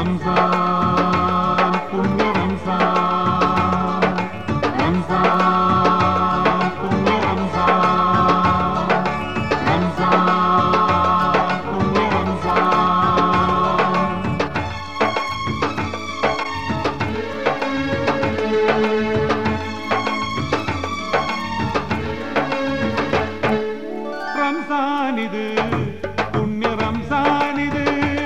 റംസാൻ പുണ്യ റംസാൻ റംസാൻ പുണ്യ റംസാൻ റംസാൻ പുണ്യ റംസാൻ. റംസാനിത് പുണ്യ റംസാനിത്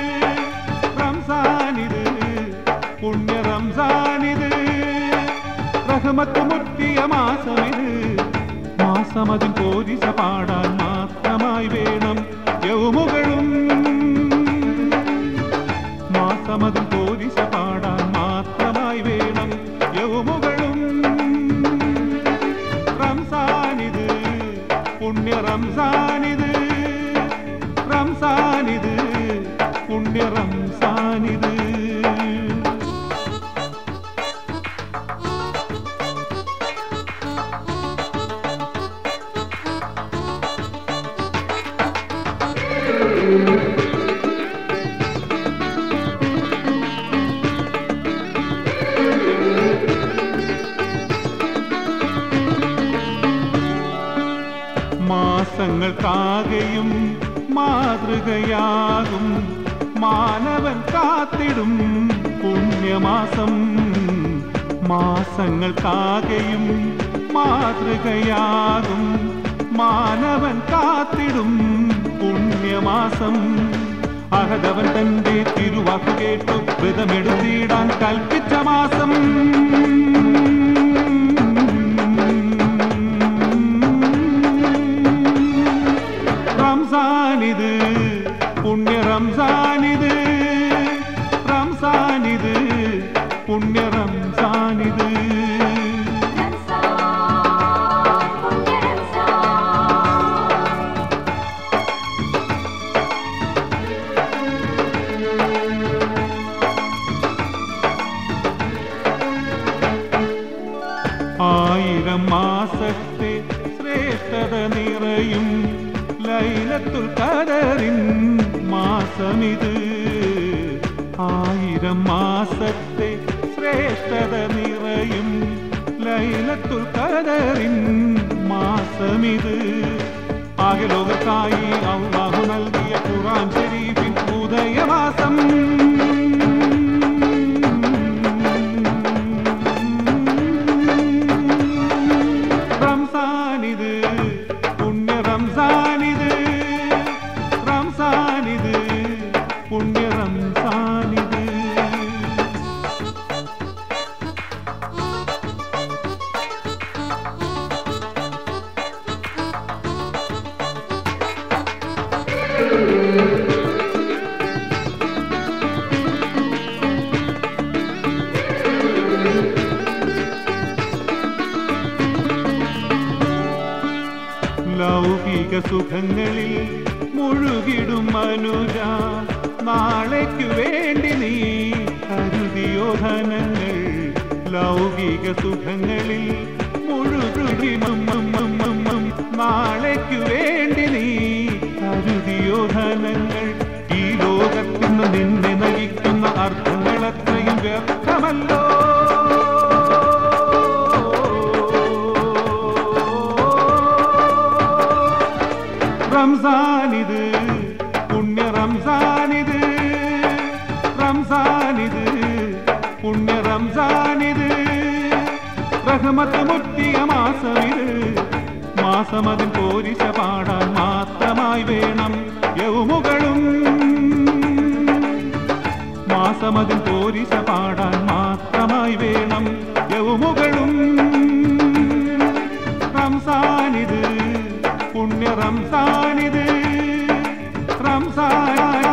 റംസാനിത് പുണ്യ റംസാനിത് റഹ്മത്ത് മുറ്റിയ മാസമിത് മാസമതിൻ പോരിശ പാടാൻ മാത്രമായി വേണം യൗമുകളും മാസമതിൻ പോരിശ പാടാൻ മാത്രമായി വേണം യൗമുകളും. റംസാനിത് പുണ്യ റംസാനിത് റംസാനിത് പുണ്യ റംസാനിത്. മാസങ്ങൾക്കാകെയും മാതൃകയാകും മാനവൻ കാത്തിടും പുണ്യമാസം. മാസങ്ങൾക്കാകെയും മാതൃകയാകും മാനവൻ കാത്തിടും പുണ്യമാസം. അഹദവൻ തന്റെ തിരുവാക്കു കേട്ടു വ്രതമെടുത്തിടാൻ കൽപ്പിച്ച മാസം. റംസാനിത് പുണ്യ റംസാനിത് റംസാനിത് പുണ്യ റംസാനിത്. ആയിരം മാസത്തെ ശ്രേഷ്ഠത നിറയും ലൈലത്തുൽ ഖദറിൻ മാസമിത്. ആയിരം മാസത്തെ ശ്രേഷ്ഠത നിറയും ലൈലത്തുൽ ഖദറിൻ മാസമിത്. ആകെ ലോകത്തായി അല്ലാഹു നൽകിയ ഖുർആൻ ശരീഫിൻ ഉദയമാസം. റംസാനിത് പുണ്യ റംസാനിത് റംസാനിത് പുണ്യ റംസാനിത്. ലൗകിക സുഖങ്ങളിൽ മുഴുകിടും മനുജ നാളേക്കു വേണ്ടി നീ കരുതിയോ ധനങ്ങൾ. ലൗകിക സുഖങ്ങളിൽ മുഴുകി നാളേക്കു വേണ്ടി നീ കരുതിയോ ധനങ്ങൾ. ഈ ലോകത്തിന് നിന്നെ നയിക്കുന്ന അർത്ഥങ്ങൾ അത്രയും വ്യർത്ഥമല്ലോ. റംസാനിത് പുണ്യ റംസാനിത് റംസാനിത് പുണ്യ റംസാനിത് റഹ്മത്ത് മുറ്റിയ മാസമിത് മാസമതിൻ പോരിശ പാടാൻ മാത്രമായി വേണം യൗമുകളും മാസമതിൻ പോരിശ പാടാൻ മാത്രമായി വേണം യൗമുകളും. റംസാനിത് പുണ്യ റംസാനിത് റംസാൻ